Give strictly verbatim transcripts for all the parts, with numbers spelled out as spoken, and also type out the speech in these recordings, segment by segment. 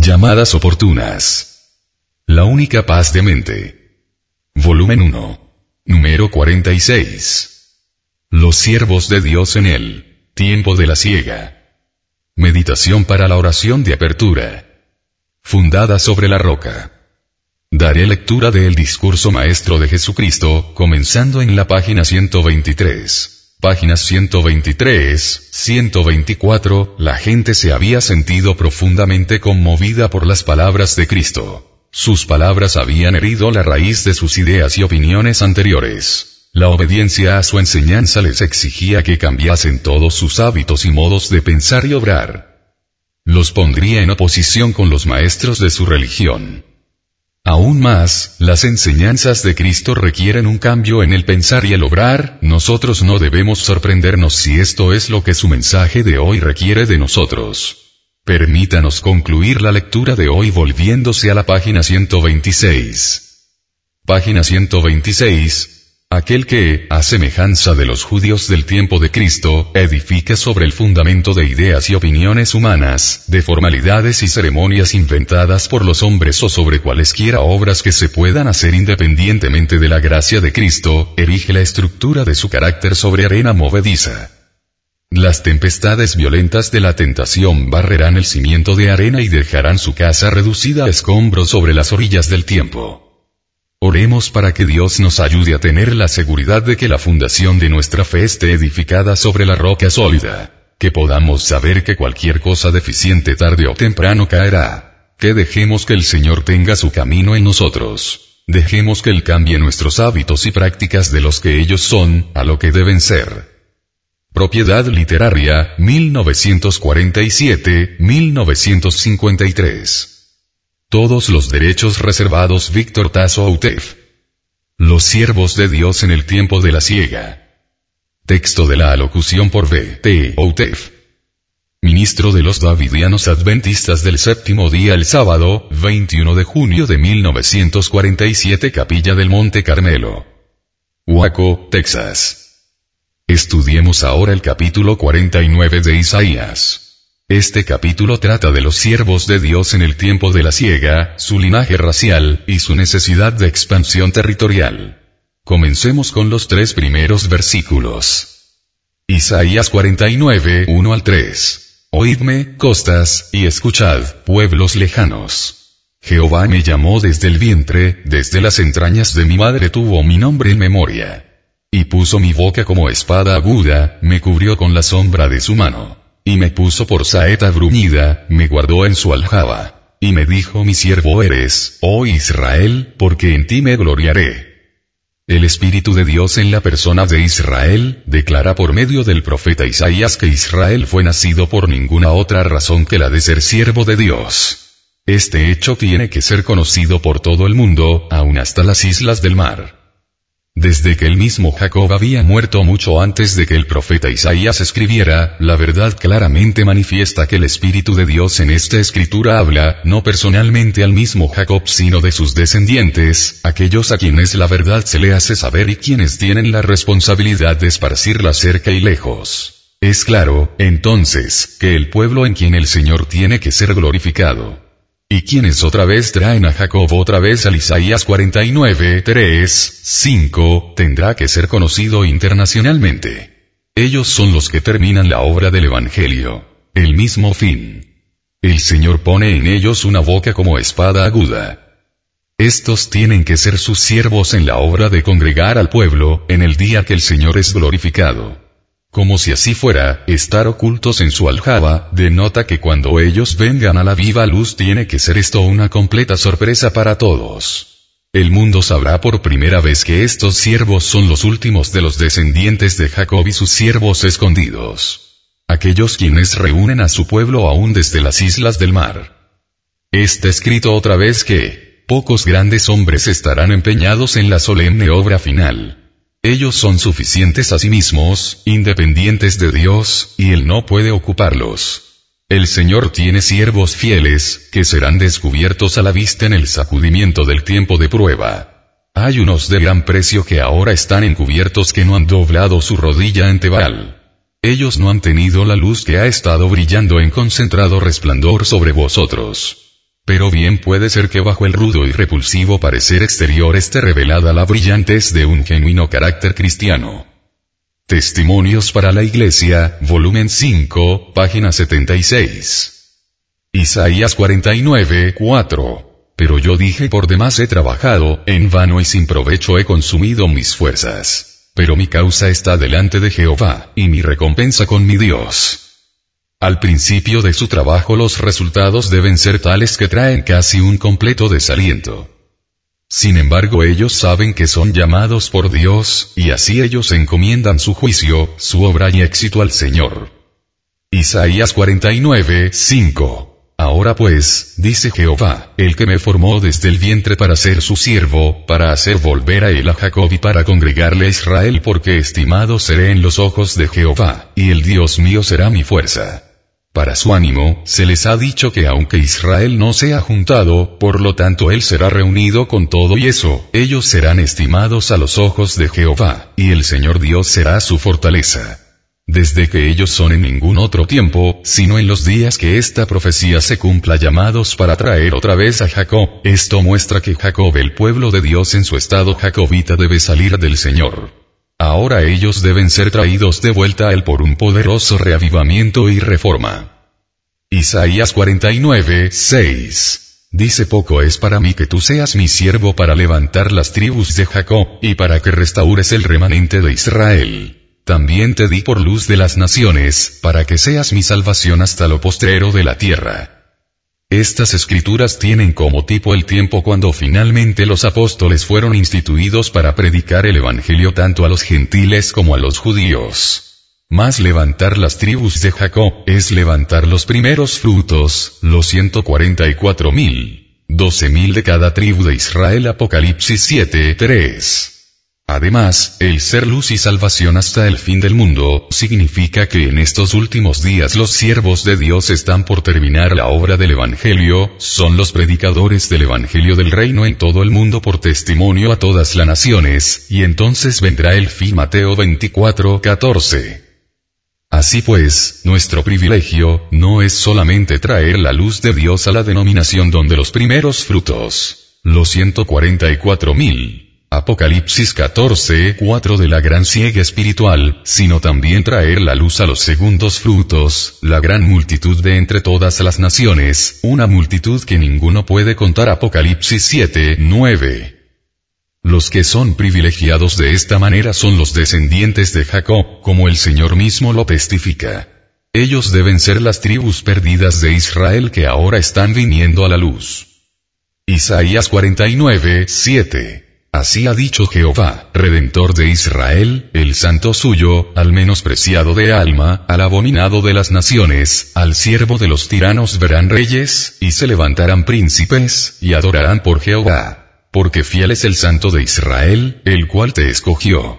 Llamadas oportunas. La única paz de mente. Volumen uno. Número cuarenta y seis. Los siervos de Dios en el tiempo de la siega. Meditación para la oración de apertura. Fundada sobre la roca. Daré lectura del discurso maestro de Jesucristo, comenzando en la página ciento veintitrés. Páginas ciento veintitrés, ciento veinticuatro, la gente se había sentido profundamente conmovida por las palabras de Cristo. Sus palabras habían herido la raíz de sus ideas y opiniones anteriores. La obediencia a su enseñanza les exigía que cambiasen todos sus hábitos y modos de pensar y obrar. Los pondría en oposición con los maestros de su religión. Aún más, las enseñanzas de Cristo requieren un cambio en el pensar y el obrar. Nosotros no debemos sorprendernos si esto es lo que su mensaje de hoy requiere de nosotros. Permítanos concluir la lectura de hoy volviéndose a la página ciento veintiséis. Página ciento veintiséis. Aquel que, a semejanza de los judíos del tiempo de Cristo, edifica sobre el fundamento de ideas y opiniones humanas, de formalidades y ceremonias inventadas por los hombres o sobre cualesquiera obras que se puedan hacer independientemente de la gracia de Cristo, erige la estructura de su carácter sobre arena movediza. Las tempestades violentas de la tentación barrerán el cimiento de arena y dejarán su casa reducida a escombros sobre las orillas del tiempo. Oremos para que Dios nos ayude a tener la seguridad de que la fundación de nuestra fe esté edificada sobre la roca sólida, que podamos saber que cualquier cosa deficiente tarde o temprano caerá, que dejemos que el Señor tenga su camino en nosotros, dejemos que Él cambie nuestros hábitos y prácticas de los que ellos son, a lo que deben ser. Propiedad literaria, mil novecientos cuarenta y siete a mil novecientos cincuenta y tres. Todos los derechos reservados. Víctor Tasso Outef. Los siervos de Dios en el tiempo de la siega. Texto de la alocución por V T Outef. Ministro de los Davidianos Adventistas del Séptimo Día el sábado, veintiuno de junio de mil novecientos cuarenta y siete. Capilla del Monte Carmelo. Waco, Texas. Estudiemos ahora el capítulo cuarenta y nueve de Isaías. Este capítulo trata de los siervos de Dios en el tiempo de la siega, su linaje racial, y su necesidad de expansión territorial. Comencemos con los tres primeros versículos. Isaías cuarenta y nueve, uno al tres. Oídme, costas, y escuchad, pueblos lejanos. Jehová me llamó desde el vientre, desde las entrañas de mi madre tuvo mi nombre en memoria. Y puso mi boca como espada aguda, me cubrió con la sombra de su mano. Y me puso por saeta bruñida, me guardó en su aljaba. Y me dijo: mi siervo eres, oh Israel, porque en ti me gloriaré. El Espíritu de Dios en la persona de Israel, declara por medio del profeta Isaías que Israel fue nacido por ninguna otra razón que la de ser siervo de Dios. Este hecho tiene que ser conocido por todo el mundo, aun hasta las islas del mar. Desde que el mismo Jacob había muerto mucho antes de que el profeta Isaías escribiera, la verdad claramente manifiesta que el Espíritu de Dios en esta escritura habla, no personalmente al mismo Jacob sino de sus descendientes, aquellos a quienes la verdad se le hace saber y quienes tienen la responsabilidad de esparcirla cerca y lejos. Es claro, entonces, que el pueblo en quien el Señor tiene que ser glorificado. Y quienes otra vez traen a Jacob otra vez al Isaías cuarenta y nueve, tres, cinco, tendrá que ser conocido internacionalmente. Ellos son los que terminan la obra del Evangelio. El mismo fin. El Señor pone en ellos una boca como espada aguda. Estos tienen que ser sus siervos en la obra de congregar al pueblo, en el día que el Señor es glorificado. Como si así fuera, estar ocultos en su aljaba, denota que cuando ellos vengan a la viva luz tiene que ser esto una completa sorpresa para todos. El mundo sabrá por primera vez que estos siervos son los últimos de los descendientes de Jacob y sus siervos escondidos. Aquellos quienes reúnen a su pueblo aún desde las islas del mar. Está escrito otra vez que, pocos grandes hombres estarán empeñados en la solemne obra final. Ellos son suficientes a sí mismos, independientes de Dios, y Él no puede ocuparlos. El Señor tiene siervos fieles, que serán descubiertos a la vista en el sacudimiento del tiempo de prueba. Hay unos de gran precio que ahora están encubiertos que no han doblado su rodilla ante Baal. Ellos no han tenido la luz que ha estado brillando en concentrado resplandor sobre vosotros. Pero bien puede ser que bajo el rudo y repulsivo parecer exterior esté revelada la brillantez de un genuino carácter cristiano. Testimonios para la Iglesia, volumen cinco, página setenta y seis. Isaías cuarenta y nueve, cuatro. Pero yo dije: por demás he trabajado, en vano y sin provecho he consumido mis fuerzas. Pero mi causa está delante de Jehová, y mi recompensa con mi Dios. Al principio de su trabajo los resultados deben ser tales que traen casi un completo desaliento. Sin embargo ellos saben que son llamados por Dios, y así ellos encomiendan su juicio, su obra y éxito al Señor. Isaías cuarenta y nueve, cinco. Ahora pues, dice Jehová, el que me formó desde el vientre para ser su siervo, para hacer volver a él a Jacob y para congregarle a Israel, porque estimado seré en los ojos de Jehová, y el Dios mío será mi fuerza. Para su ánimo, se les ha dicho que aunque Israel no sea juntado, por lo tanto él será reunido con todo y eso, ellos serán estimados a los ojos de Jehová, y el Señor Dios será su fortaleza. Desde que ellos son en ningún otro tiempo, sino en los días que esta profecía se cumpla, llamados para traer otra vez a Jacob. Esto muestra que Jacob, el pueblo de Dios en su estado jacobita, debe salir del Señor. Ahora ellos deben ser traídos de vuelta a él por un poderoso reavivamiento y reforma. Isaías cuarenta y nueve, seis. Dice: poco es para mí que tú seas mi siervo para levantar las tribus de Jacob, y para que restaures el remanente de Israel. También te di por luz de las naciones, para que seas mi salvación hasta lo postrero de la tierra. Estas escrituras tienen como tipo el tiempo cuando finalmente los apóstoles fueron instituidos para predicar el evangelio tanto a los gentiles como a los judíos. Mas levantar las tribus de Jacob es levantar los primeros frutos, los ciento cuarenta y cuatro mil, doce mil de cada tribu de Israel. Apocalipsis siete, tres. Además, el ser luz y salvación hasta el fin del mundo, significa que en estos últimos días los siervos de Dios están por terminar la obra del Evangelio, son los predicadores del Evangelio del reino en todo el mundo por testimonio a todas las naciones, y entonces vendrá el fin. Mateo veinticuatro, catorce. Así pues, nuestro privilegio, no es solamente traer la luz de Dios a la denominación donde los primeros frutos, los ciento cuarenta y cuatro mil, Apocalipsis catorce, cuatro de la gran siega espiritual, sino también traer la luz a los segundos frutos, la gran multitud de entre todas las naciones, una multitud que ninguno puede contar. Apocalipsis siete, nueve. Los que son privilegiados de esta manera son los descendientes de Jacob, como el Señor mismo lo testifica. Ellos deben ser las tribus perdidas de Israel que ahora están viniendo a la luz. Isaías cuarenta y nueve, siete. Así ha dicho Jehová, Redentor de Israel, el santo suyo, al menospreciado de alma, al abominado de las naciones, al siervo de los tiranos. Verán reyes, y se levantarán príncipes, y adorarán por Jehová. Porque fiel es el santo de Israel, el cual te escogió.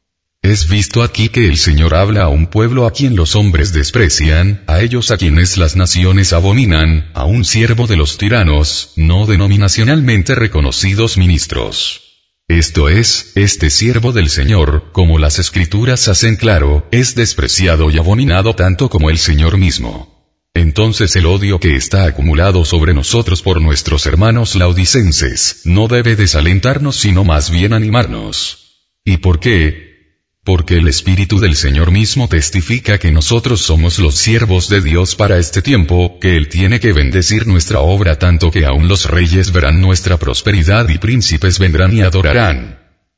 Es visto aquí que el Señor habla a un pueblo a quien los hombres desprecian, a ellos a quienes las naciones abominan, a un siervo de los tiranos, no denominacionalmente reconocidos ministros. Esto es, este siervo del Señor, como las Escrituras hacen claro, es despreciado y abominado tanto como el Señor mismo. Entonces el odio que está acumulado sobre nosotros por nuestros hermanos laodicenses, no debe desalentarnos sino más bien animarnos. ¿Y por qué? Porque el Espíritu del Señor mismo testifica que nosotros somos los siervos de Dios para este tiempo, que Él tiene que bendecir nuestra obra tanto que aún los reyes verán nuestra prosperidad y príncipes vendrán y adorarán.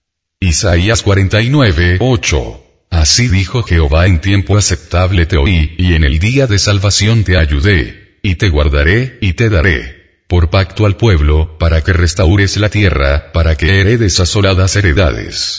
Isaías cuarenta y nueve, ocho. Así dijo Jehová: en tiempo aceptable te oí, y en el día de salvación te ayudé, y te guardaré, y te daré, por pacto al pueblo, para que restaures la tierra, para que heredes asoladas heredades.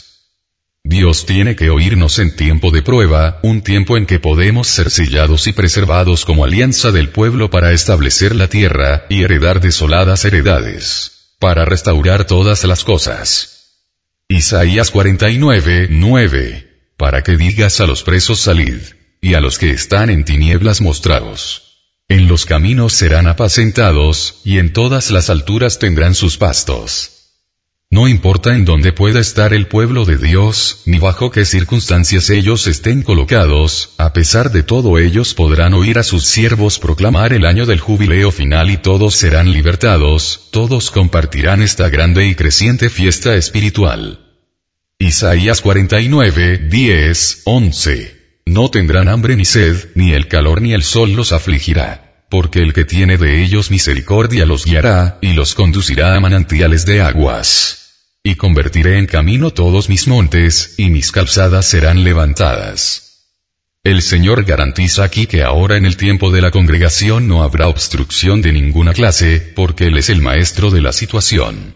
Dios tiene que oírnos en tiempo de prueba, un tiempo en que podemos ser sellados y preservados como alianza del pueblo para establecer la tierra, y heredar desoladas heredades, para restaurar todas las cosas. Isaías cuarenta y nueve, nueve. Para que digas a los presos: salid, y a los que están en tinieblas mostraos. En los caminos serán apacentados, y en todas las alturas tendrán sus pastos. No importa en dónde pueda estar el pueblo de Dios, ni bajo qué circunstancias ellos estén colocados, a pesar de todo ellos podrán oír a sus siervos proclamar el año del jubileo final y todos serán libertados, todos compartirán esta grande y creciente fiesta espiritual. Isaías cuarenta y nueve, diez, once. No tendrán hambre ni sed, ni el calor ni el sol los afligirá, porque el que tiene de ellos misericordia los guiará, y los conducirá a manantiales de aguas. Y convertiré en camino todos mis montes, y mis calzadas serán levantadas. El Señor garantiza aquí que ahora en el tiempo de la congregación no habrá obstrucción de ninguna clase, porque Él es el maestro de la situación.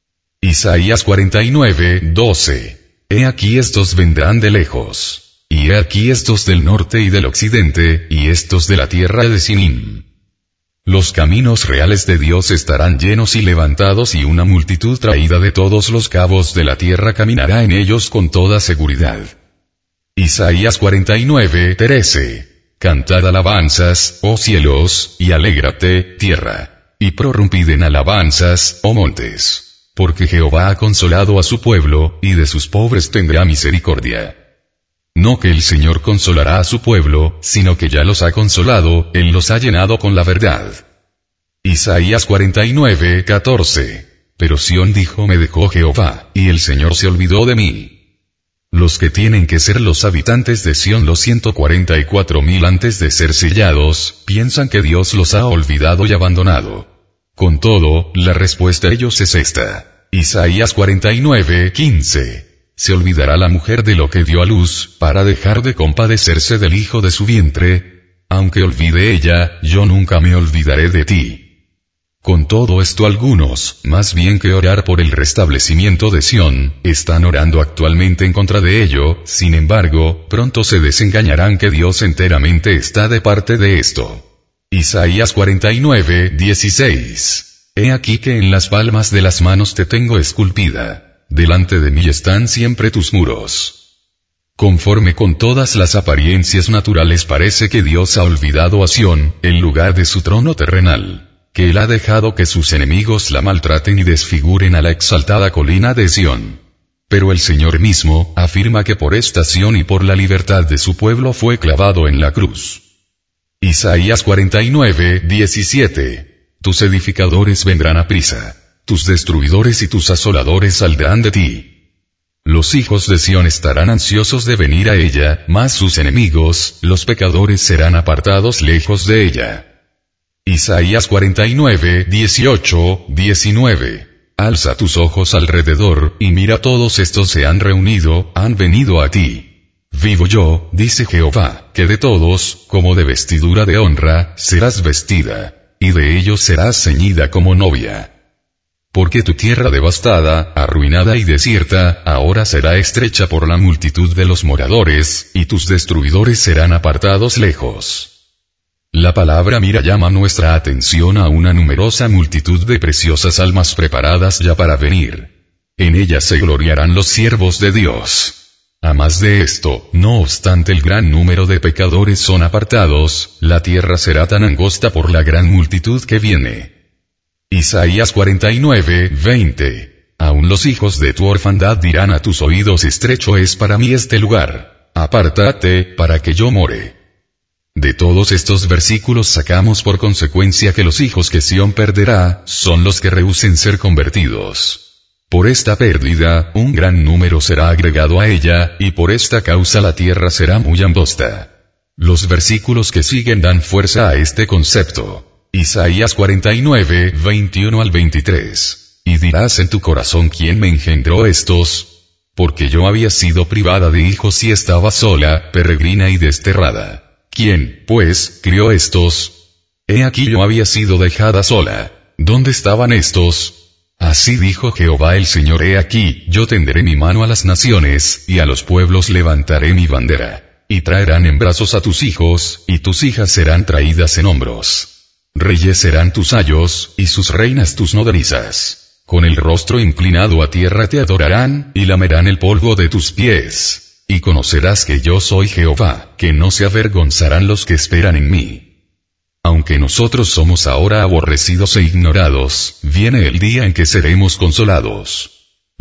Isaías cuarenta y nueve, doce. He aquí estos vendrán de lejos. Y he aquí estos del norte y del occidente, y estos de la tierra de Sinim. Los caminos reales de Dios estarán llenos y levantados y una multitud traída de todos los cabos de la tierra caminará en ellos con toda seguridad. Isaías cuarenta y nueve, trece. Cantad alabanzas, oh cielos, y alégrate, tierra. Y prorrumpid en alabanzas, oh montes. Porque Jehová ha consolado a su pueblo, y de sus pobres tendrá misericordia. No que el Señor consolará a su pueblo, sino que ya los ha consolado, Él los ha llenado con la verdad. Isaías cuarenta y nueve, catorce. Pero Sión dijo: me dejó Jehová, y el Señor se olvidó de mí. Los que tienen que ser los habitantes de Sión, los ciento cuarenta y cuatro mil antes de ser sellados, piensan que Dios los ha olvidado y abandonado. Con todo, la respuesta a ellos es esta. Isaías cuarenta y nueve, quince. Se olvidará la mujer de lo que dio a luz, para dejar de compadecerse del hijo de su vientre. Aunque olvide ella, yo nunca me olvidaré de ti. Con todo esto algunos, más bien que orar por el restablecimiento de Sión, están orando actualmente en contra de ello, sin embargo, pronto se desengañarán que Dios enteramente está de parte de esto. Isaías cuarenta y nueve, dieciséis. He aquí que en las palmas de las manos te tengo esculpida. Delante de mí están siempre tus muros. Conforme con todas las apariencias naturales parece que Dios ha olvidado a Sión, el lugar de su trono terrenal, que Él ha dejado que sus enemigos la maltraten y desfiguren a la exaltada colina de Sión. Pero el Señor mismo afirma que por esta Sión y por la libertad de su pueblo fue clavado en la cruz. Isaías cuarenta y nueve, diecisiete. Tus edificadores vendrán a prisa. Tus destruidores y tus asoladores saldrán de ti. Los hijos de Sión estarán ansiosos de venir a ella, mas sus enemigos, los pecadores, serán apartados lejos de ella. Isaías cuarenta y nueve, dieciocho, diecinueve. Alza tus ojos alrededor, y mira, todos estos se han reunido, han venido a ti. Vivo yo, dice Jehová, que de todos, como de vestidura de honra, serás vestida, y de ellos serás ceñida como novia. Porque tu tierra devastada, arruinada y desierta, ahora será estrecha por la multitud de los moradores, y tus destruidores serán apartados lejos. La palabra mira llama nuestra atención a una numerosa multitud de preciosas almas preparadas ya para venir. En ellas se gloriarán los siervos de Dios. A más de esto, no obstante el gran número de pecadores son apartados, la tierra será tan angosta por la gran multitud que viene. Isaías cuarenta y nueve, veinte. Aún los hijos de tu orfandad dirán a tus oídos: estrecho es para mí este lugar. Apártate, para que yo more. De todos estos versículos sacamos por consecuencia que los hijos que Sión perderá, son los que rehúsen ser convertidos. Por esta pérdida, un gran número será agregado a ella, y por esta causa la tierra será muy angosta. Los versículos que siguen dan fuerza a este concepto. Isaías cuarenta y nueve, veintiuno al veintitrés. Y dirás en tu corazón: ¿quién me engendró estos? Porque yo había sido privada de hijos y estaba sola, peregrina y desterrada. ¿Quién, pues, crió estos? He aquí yo había sido dejada sola. ¿Dónde estaban estos? Así dijo Jehová el Señor: he aquí, yo tenderé mi mano a las naciones, y a los pueblos levantaré mi bandera. Y traerán en brazos a tus hijos, y tus hijas serán traídas en hombros. Reyes serán tus ayos, y sus reinas tus nodrizas. Con el rostro inclinado a tierra te adorarán, y lamerán el polvo de tus pies. Y conocerás que yo soy Jehová, que no se avergonzarán los que esperan en mí. Aunque nosotros somos ahora aborrecidos e ignorados, viene el día en que seremos consolados.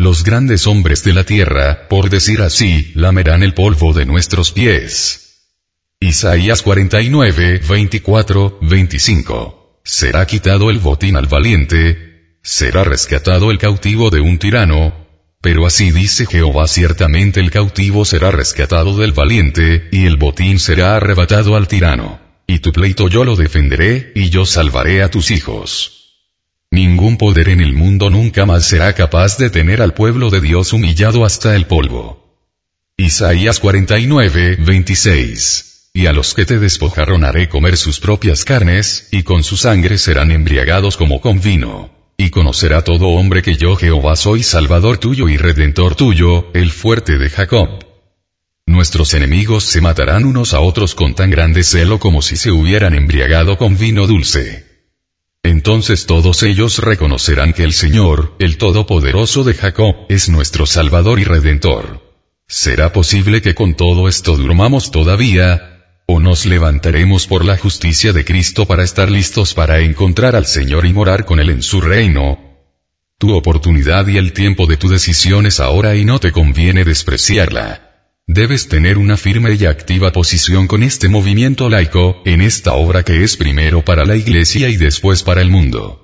Los grandes hombres de la tierra, por decir así, lamerán el polvo de nuestros pies. Isaías cuarenta y nueve, veinticuatro, veinticinco. Será quitado el botín al valiente, será rescatado el cautivo de un tirano, pero así dice Jehová: ciertamente el cautivo será rescatado del valiente, y el botín será arrebatado al tirano. Y tu pleito yo lo defenderé, y yo salvaré a tus hijos. Ningún poder en el mundo nunca más será capaz de tener al pueblo de Dios humillado hasta el polvo. Isaías cuarenta y nueve, veintiséis. Y a los que te despojaron haré comer sus propias carnes, y con su sangre serán embriagados como con vino. Y conocerá todo hombre que yo Jehová soy Salvador tuyo y Redentor tuyo, el fuerte de Jacob. Nuestros enemigos se matarán unos a otros con tan grande celo como si se hubieran embriagado con vino dulce. Entonces todos ellos reconocerán que el Señor, el Todopoderoso de Jacob, es nuestro Salvador y Redentor. ¿Será posible que con todo esto durmamos todavía? ¿O nos levantaremos por la justicia de Cristo para estar listos para encontrar al Señor y morar con Él en su reino? Tu oportunidad y el tiempo de tu decisión es ahora y no te conviene despreciarla. Debes tener una firme y activa posición con este movimiento laico, en esta obra que es primero para la Iglesia y después para el mundo.